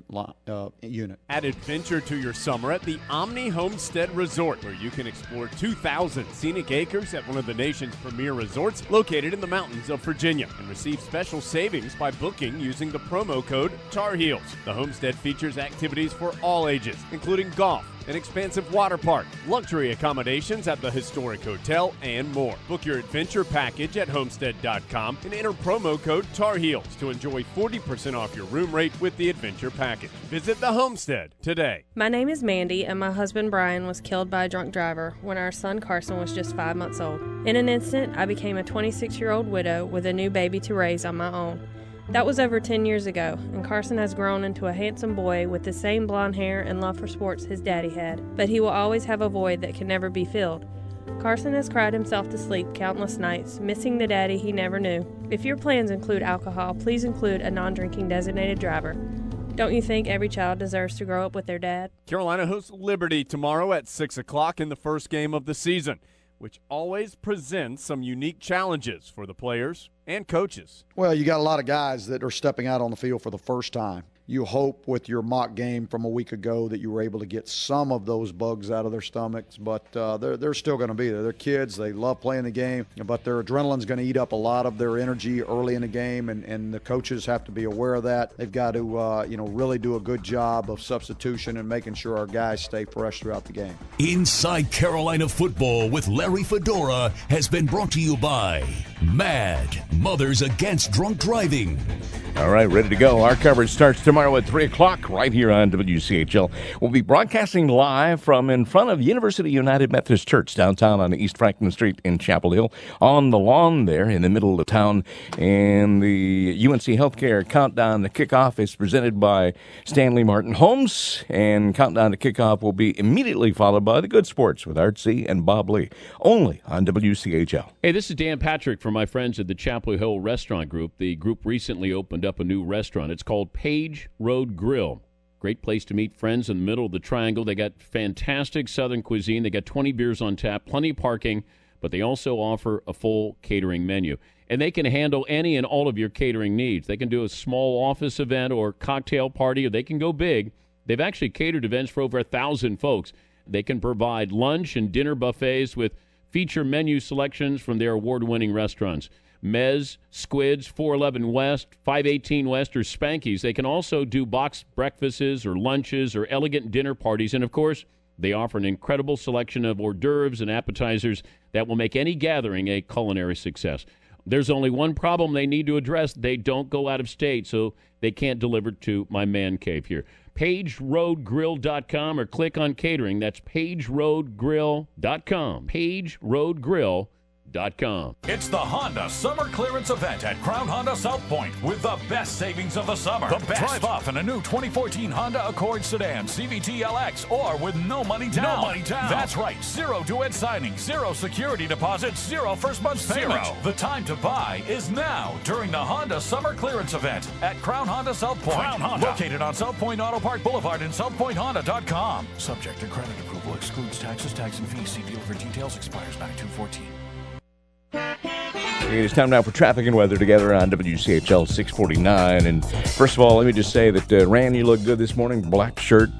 unit. Add adventure to your summer at the Omni Homestead Resort, where you can explore 2,000 scenic acres at one of the nation's premier resorts located in the mountains of Virginia, and receive special savings by booking using the promo code Tar Heels. The homestead features activities for all ages, including golf, an expansive water park, luxury accommodations at the historic hotel, and more. Book your adventure package at homestead.com and enter promo code Tar Heels to enjoy 40% off your room rate with the adventure package. Visit the Homestead today. My name is Mandy, and my husband Brian was killed by a drunk driver when our son Carson was just 5 months old. In an instant, I became a 26-year-old widow with a new baby to raise on my own. That was over 10 years ago, and Carson has grown into a handsome boy with the same blonde hair and love for sports his daddy had, but he will always have a void that can never be filled. Carson has cried himself to sleep countless nights, missing the daddy he never knew. If your plans include alcohol, please include a non-drinking designated driver. Don't you think every child deserves to grow up with their dad? Carolina hosts Liberty tomorrow at 6 o'clock in the first game of the season, which always presents some unique challenges for the players and coaches. Well, you got a lot of guys that are stepping out on the field for the first time. You hope with your mock game from a week ago that you were able to get some of those bugs out of their stomachs, but they're still going to be there. They're kids. They love playing the game, but their adrenaline's going to eat up a lot of their energy early in the game, and the coaches have to be aware of that. They've got to really do a good job of substitution and making sure our guys stay fresh throughout the game. Inside Carolina Football with Larry Fedora has been brought to you by MAD, Mothers Against Drunk Driving. All right, ready to go. Our coverage starts tomorrow at 3 o'clock right here on WCHL. We'll be broadcasting live from in front of University United Methodist Church downtown on East Franklin Street in Chapel Hill, on the lawn there in the middle of town. And the UNC Healthcare Countdown to Kickoff is presented by Stanley Martin Homes. And Countdown to Kickoff will be immediately followed by the Good Sports with Art C. and Bob Lee, only on WCHL. Hey, this is Dan Patrick from my friends at the Chapel Hill Restaurant Group. The group recently opened up a new restaurant. It's called Page Road Grill. Great place to meet friends in the middle of the triangle. They got fantastic southern cuisine. They got 20 beers on tap, plenty of parking, but they also offer a full catering menu. And they can handle any and all of your catering needs. They can do a small office event or cocktail party, or they can go big. They've actually catered events for over 1,000 folks. They can provide lunch and dinner buffets with feature menu selections from their award-winning restaurants. Mez, Squids, 411 West, 518 West, or Spanky's. They can also do boxed breakfasts or lunches or elegant dinner parties. And, of course, they offer an incredible selection of hors d'oeuvres and appetizers that will make any gathering a culinary success. There's only one problem they need to address. They don't go out of state, so they can't deliver to my man cave here. PageRoadGrill.com or click on catering. That's PageRoadGrill.com. PageRoadGrill.com. It's the Honda Summer Clearance Event at Crown Honda South Point with the best savings of the summer. The best. Drive off in a new 2014 Honda Accord sedan, CVT LX, or with no money down. No money down. That's right. Zero duet signing, zero security deposit, zero first month's payment. The time to buy is now during the Honda Summer Clearance Event at Crown Honda South Point. Crown Honda. Located on South Point Auto Park Boulevard and SouthPointHonda.com. Subject to credit approval. Excludes taxes, tax, and fees. See deal for details. Expires 9/2/14. It's time now for traffic and weather together on WCHL 649. And first of all, let me just say that, Rand, you look good this morning. Black shirt,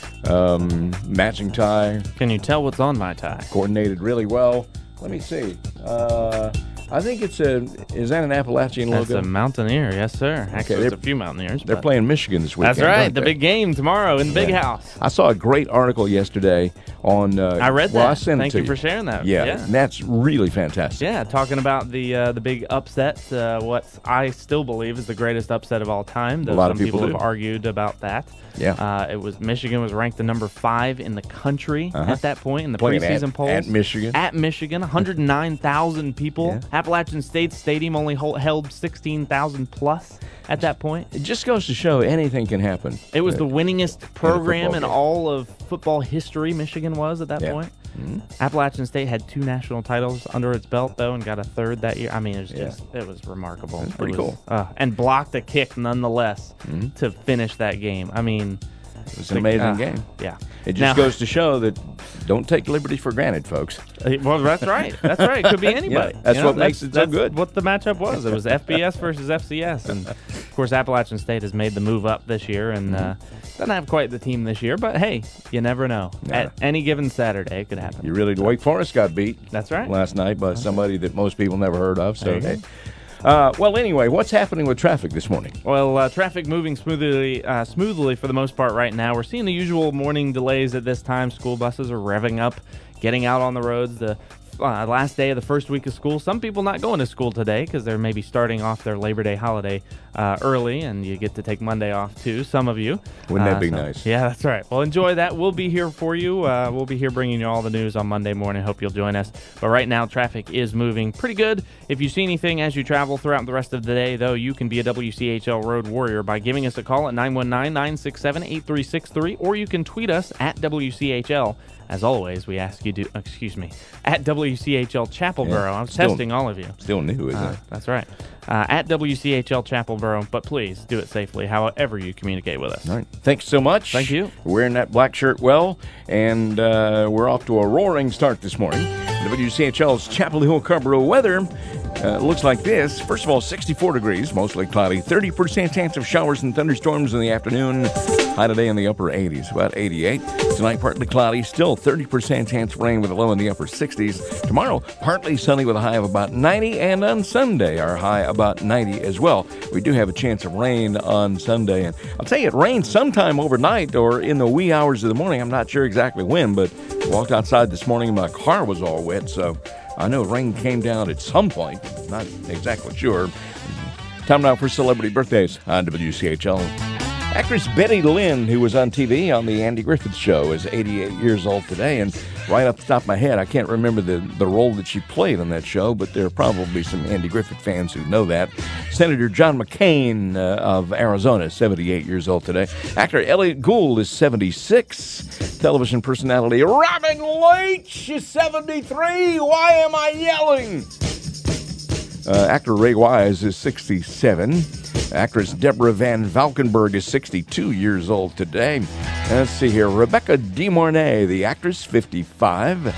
matching tie. Can you tell what's on my tie? Coordinated really well. Let me see. I think is that an Appalachian logo? That's a Mountaineer, yes, sir. Actually, there's a few Mountaineers. They're playing Michigan this weekend. That's right, the big game tomorrow in the Big House. I saw a great article yesterday on... I read that. Well, I sent Thank it to you for sharing that. Yeah, and that's really fantastic. Yeah, talking about the big upset, what I still believe is the greatest upset of all time. Though a lot some of people have argued about that. Yeah. Michigan was ranked the number 5 in the country at that point in the preseason polls. At Michigan. At Michigan, 109,000 people. Yeah. Appalachian State Stadium only held 16,000 plus at that point. It just goes to show anything can happen. It was the winningest program in all of football history, Michigan was at that point. Mm-hmm. Appalachian State had 2 national titles under its belt, though, and got a 3rd that year. I mean, it was remarkable. It's pretty cool. And blocked a kick, nonetheless, to finish that game. I mean... It was an amazing game. Yeah. It just goes to show that don't take liberty for granted, folks. Well, that's right. That's right. It could be anybody. That's what makes it so good. That's what the matchup was. It was FBS versus FCS. And, of course, Appalachian State has made the move up this year and doesn't have quite the team this year. But, hey, you never know. At any given Saturday, it could happen. Wake Forest got beat. That's right. Last night by somebody that most people never heard of. So, hey. Well, anyway, what's happening with traffic this morning? Well, traffic moving smoothly for the most part right now. We're seeing the usual morning delays at this time. School buses are revving up, getting out on the roads. The last day of the first week of school. Some people not going to school today because they're maybe starting off their Labor Day holiday early, and you get to take Monday off too, some of you. Wouldn't that be nice? Yeah, that's right. Well, enjoy that. We'll be here for you. We'll be here bringing you all the news on Monday morning. Hope you'll join us. But right now, traffic is moving pretty good. If you see anything as you travel throughout the rest of the day, though, you can be a WCHL Road Warrior by giving us a call at 919-967-8363, or you can tweet us at WCHL. As always, we ask you to, at WCHL Chapelboro. Yeah, I was testing all of you. Still new, isn't it? That's right. At WCHL Chapelboro, but please do it safely, however you communicate with us. All right. Thanks so much. Thank you. We're wearing that black shirt well, and we're off to a roaring start this morning. WCHL's Chapel Hill Carrboro weather looks like this. First of all, 64 degrees, mostly cloudy. 30% chance of showers and thunderstorms in the afternoon. High today in the upper 80s, about 88. Tonight, partly cloudy. Still 30% chance of rain with a low in the upper 60s. Tomorrow, partly sunny with a high of about 90. And on Sunday, our high about 90 as well. We do have a chance of rain on Sunday. And I'll tell you, it rained sometime overnight or in the wee hours of the morning. I'm not sure exactly when, but I walked outside this morning and my car was all wet. So I know rain came down at some point. Not exactly sure. Time now for celebrity birthdays on WCHL. Actress Betty Lynn, who was on TV on the Andy Griffith Show, is 88 years old today. And right off the top of my head, I can't remember the role that she played on that show, but there are probably some Andy Griffith fans who know that. Senator John McCain of Arizona is 78 years old today. Actor Elliot Gould is 76. Television personality Robin Leach is 73. Why am I yelling? Actor Ray Wise is 67. Actress Deborah Van Valkenburg is 62 years old today. Let's see here. Rebecca De Mornay, the actress, 55.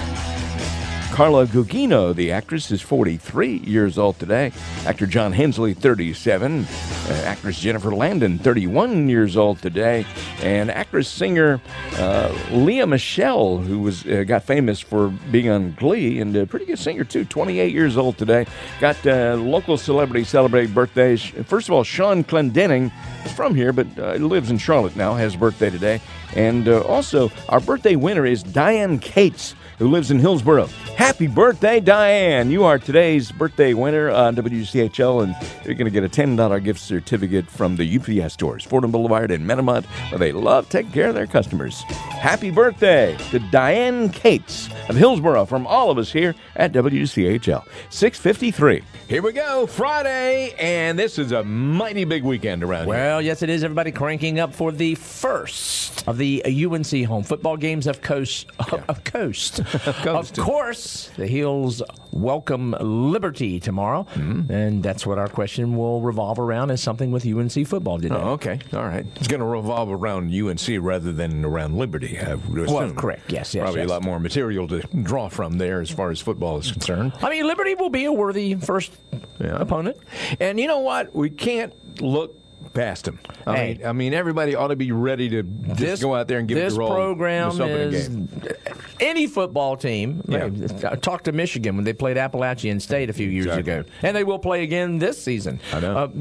Carla Gugino, the actress, is 43 years old today. Actor John Hensley, 37. Actress Jennifer Landon, 31 years old today. And actress-singer Leah Michelle, who got famous for being on Glee, and a pretty good singer, too, 28 years old today. Got local celebrities celebrating birthdays. First of all, Sean Clendenning is from here, but lives in Charlotte now, has a birthday today. And also, our birthday winner is Diane Cates, who lives in Hillsboro. Happy birthday, Diane. You are today's birthday winner on WCHL, and you're going to get a $10 gift certificate from the UPS stores, Fordham Boulevard and Metamont, where they love taking care of their customers. Happy birthday to Diane Cates of Hillsboro from all of us here at WCHL. 6:53. Here we go, Friday, and this is a mighty big weekend around here. Well, yes, it is. Everybody cranking up for the first of the UNC home football games of coast. Of course, the Heels welcome Liberty tomorrow, and that's what our question will revolve around, is something with UNC football today. Oh, okay. All right. It's going to revolve around UNC rather than around Liberty, I would assume. Well, correct. Yes. Probably a lot more material to draw from there as far as football is concerned. I mean, Liberty will be a worthy first opponent. And you know what? We can't look past them. I mean, everybody ought to be ready to just go out there and give it a roll. This program is any football team. Yeah. Talk to Michigan when they played Appalachian State a few years ago. And they will play again this season. I know.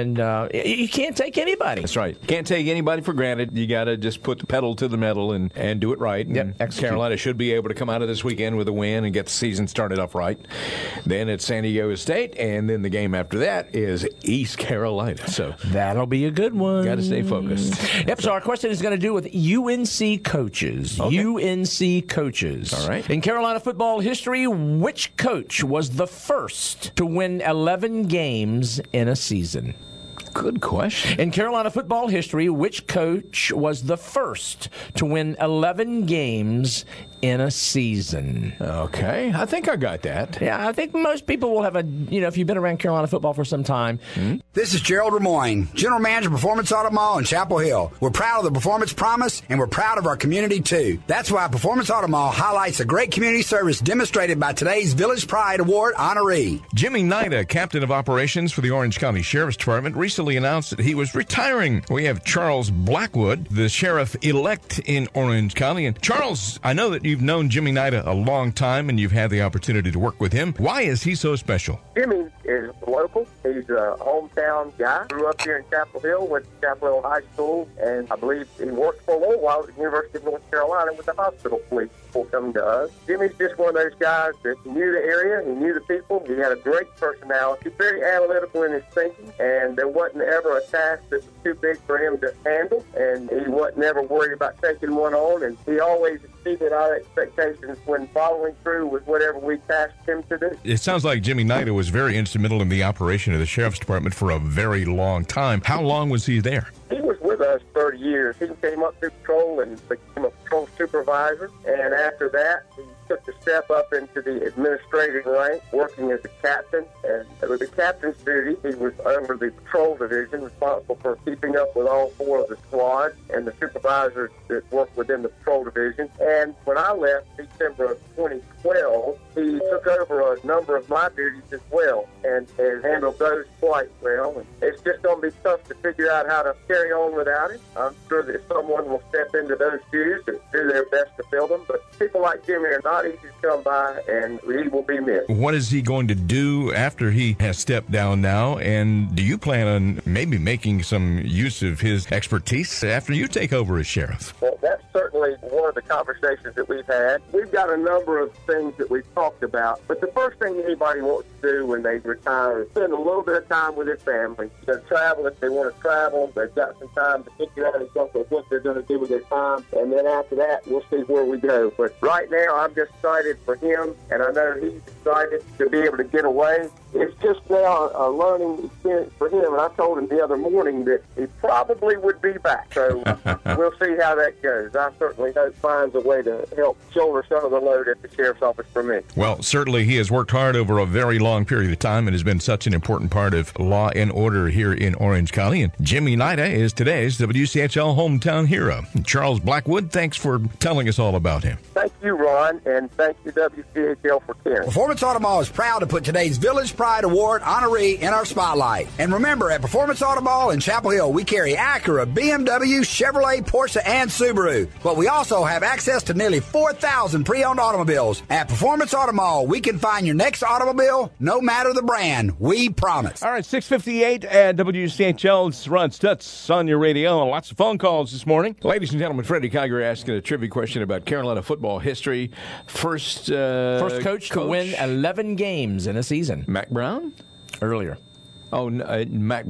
You can't take anybody. That's right. Can't take anybody for granted. You got to just put the pedal to the metal and do it right. Yep. Carolina should be able to come out of this weekend with a win and get the season started off right. Then it's San Diego State, and then the game after that is East Carolina. So that'll be a good one. Got to stay focused. Yep. So our question is going to do with UNC coaches. Okay. UNC coaches. All right. In Carolina football history, which coach was the first to win 11 games in a season? Good question. In Carolina football history, which coach was the first to win 11 games in a season? Okay, I think I got that. Yeah, I think most people will have if you've been around Carolina football for some time. Mm-hmm. This is Gerald Ramoyne, General Manager of Performance Auto Mall in Chapel Hill. We're proud of the Performance Promise, and we're proud of our community, too. That's why Performance Auto Mall highlights the great community service demonstrated by today's Village Pride Award honoree. Jimmy Nida, Captain of Operations for the Orange County Sheriff's Department, recently announced that he was retiring. We have Charles Blackwood, the sheriff-elect in Orange County. And Charles, I know that you've known Jimmy Nida a long time and you've had the opportunity to work with him. Why is he so special? Jimmy is local. He's a hometown guy. Grew up here in Chapel Hill, went to Chapel Hill High School, and I believe he worked for a little while at the University of North Carolina with the hospital police before coming to us. Jimmy's just one of those guys that knew the area, he knew the people, he had a great personality, very analytical in his thinking, and there wasn't ever a task that was too big for him to handle, and he wasn't ever worried about taking one on, and he always exceeded our expectations when following through with whatever we tasked him to do. It sounds like Jimmy Nida was very instrumental in the operation of the Sheriff's Department for a very long time. How long was he there? He was with us 30 years. He came up through patrol and became a patrol supervisor, and after that, he took the step up into the administrative rank, working as a captain. And with the captain's duty, he was under the patrol division, responsible for keeping up with all four of the squads and the supervisors that worked within the patrol division. And when I left December of 2012, he took over a number of my duties as well and handled those quite well. And it's just going to be tough to figure out how to carry on without him. I'm sure that someone will step into those shoes and do their best to fill them. But people like Jimmy are not easy to come by, and he will be missed. What is he going to do after he has stepped down now? And do you plan on maybe making some use of his expertise after you take over as sheriff? Well, that's certainly one of the conversations that we've had. We've got a number of things that we've talked about, but the first thing anybody wants to do when they retire is spend a little bit of time with their family. They'll travel if they want to travel. They've got some time to figure out exactly what they're going to do with their time, and then after that, we'll see where we go. But right now, I'm just excited for him, and I know he's excited to be able to get away. It's just now a learning experience for him, and I told him the other morning that he probably would be back. So we'll see how that goes. I certainly hope he finds a way to help shoulder some of the load at the sheriff's office for me. Well, certainly he has worked hard over a very long period of time and has been such an important part of law and order here in Orange County. And Jimmy Nida is today's WCHL hometown hero. Charles Blackwood, thanks for telling us all about him. Thank you, Ron, and thank you, WCHL, for caring. Performance Auto Mall is proud to put today's Village Pride Award honoree in our spotlight. And remember, at Performance Auto Mall in Chapel Hill, we carry Acura, BMW, Chevrolet, Porsche, and Subaru. But we also have access to nearly 4,000 pre-owned automobiles. At Performance Auto Mall, we can find your next automobile, no matter the brand. We promise. All right, 6:58 at WCHL. It's Ron Stutz on your radio. Lots of phone calls this morning. Ladies and gentlemen, Freddie Kiger asking a trivia question about Carolina football history. First coach to win 11 games in a season. Mac Brown? Earlier. Oh, Mac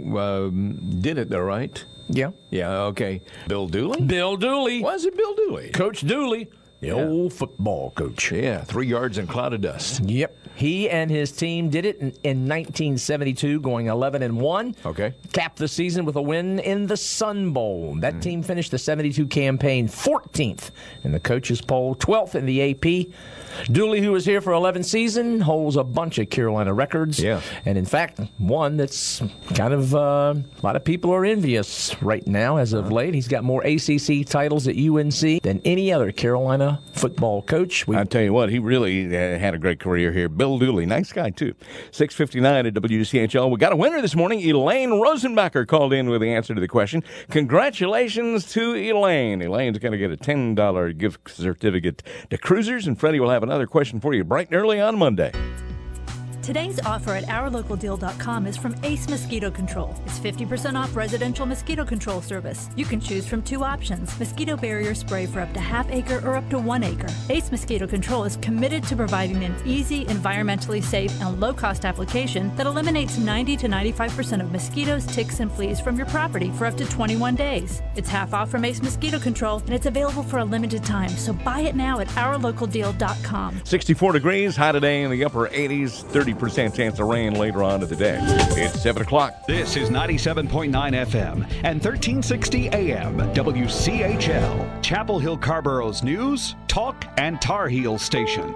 Brown did it, though, right? Yeah. Yeah, okay. Bill Dooley? Bill Dooley. Why is it Bill Dooley? Coach Dooley. The old football coach. Yeah, 3 yards and a cloud of dust. Yep. He and his team did it in 1972, going 11-1. Okay. Capped the season with a win in the Sun Bowl. That team finished the 72 campaign 14th in the coaches poll, 12th in the AP. Dooley, who was here for 11 seasons, holds a bunch of Carolina records. Yeah. And in fact, one that's kind of a lot of people are envious right now as of late. He's got more ACC titles at UNC than any other Carolina football coach. I'll tell you what, he really had a great career here. Bill Bill Dooley. Nice guy, too. 6:59 at WCHL. We got a winner this morning. Elaine Rosenbacher called in with the answer to the question. Congratulations to Elaine. Elaine's going to get a $10 gift certificate to Cruisers, and Freddie will have another question for you bright and early on Monday. Today's offer at OurLocalDeal.com is from Ace Mosquito Control. It's 50% off residential mosquito control service. You can choose from 2 options: mosquito barrier spray for up to ½ acre or up to 1 acre. Ace Mosquito Control is committed to providing an easy, environmentally safe, and low-cost application that eliminates 90 to 95% of mosquitoes, ticks, and fleas from your property for up to 21 days. It's half off from Ace Mosquito Control, and it's available for a limited time, so buy it now at OurLocalDeal.com. 64 degrees, high today in the upper 80s, 30% chance of rain later on in the day. It's 7 o'clock. This is 97.9 FM and 1360 AM WCHL, Chapel Hill Carborough's news, talk, and Tar Heel station.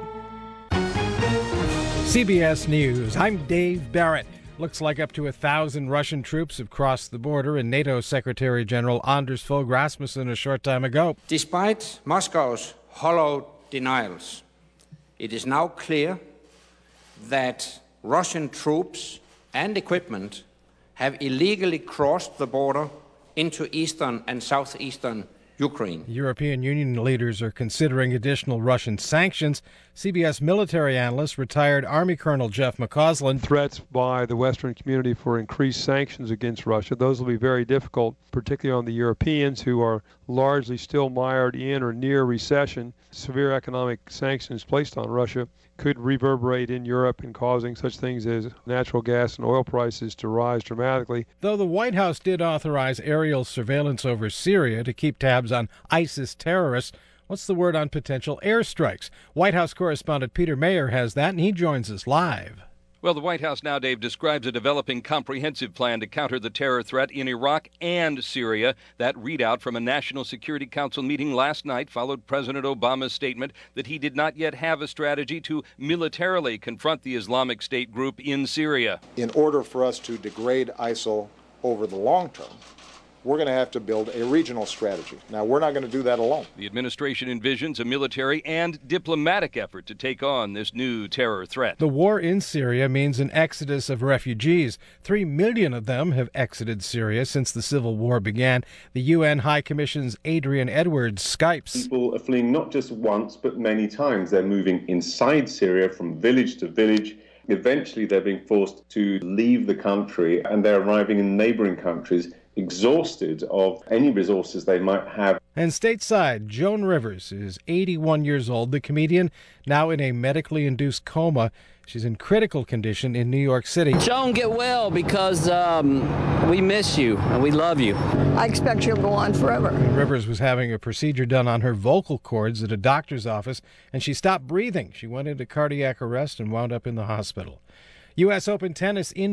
CBS News. I'm Dave Barrett. Looks like up to 1,000 Russian troops have crossed the border, and NATO Secretary General Anders Fogh Rasmussen a short time ago. Despite Moscow's hollow denials, it is now clear that Russian troops and equipment have illegally crossed the border into eastern and southeastern Ukraine. European Union leaders are considering additional Russian sanctions. CBS military analyst, retired Army Colonel Jeff McCausland. Threats by the Western community for increased sanctions against Russia, those will be very difficult, particularly on the Europeans who are largely still mired in or near recession. Severe economic sanctions placed on Russia could reverberate in Europe and causing such things as natural gas and oil prices to rise dramatically. Though the White House did authorize aerial surveillance over Syria to keep tabs on ISIS terrorists, what's the word on potential airstrikes? White House correspondent Peter Mayer has that, and he joins us live. Well, the White House now, Dave, describes a developing comprehensive plan to counter the terror threat in Iraq and Syria. That readout from a National Security Council meeting last night followed President Obama's statement that he did not yet have a strategy to militarily confront the Islamic State group in Syria. In order for us to degrade ISIL over the long term, we're going to have to build a regional strategy. Now, we're not going to do that alone. The administration envisions a military and diplomatic effort to take on this new terror threat. The war in Syria means an exodus of refugees. 3 million of them have exited Syria since the civil war began. The UN High Commission's Adrian Edwards Skypes. People are fleeing not just once, but many times. They're moving inside Syria from village to village. Eventually, they're being forced to leave the country, and they're arriving in neighboring countries, exhausted of any resources they might have. And stateside, Joan Rivers is 81 years old, the comedian, now in a medically induced coma. She's in critical condition in New York City. Joan, get well, because we miss you and we love you. I expect she'll go on forever. Rivers was having a procedure done on her vocal cords at a doctor's office, and she stopped breathing. She went into cardiac arrest and wound up in the hospital. U.S. Open tennis in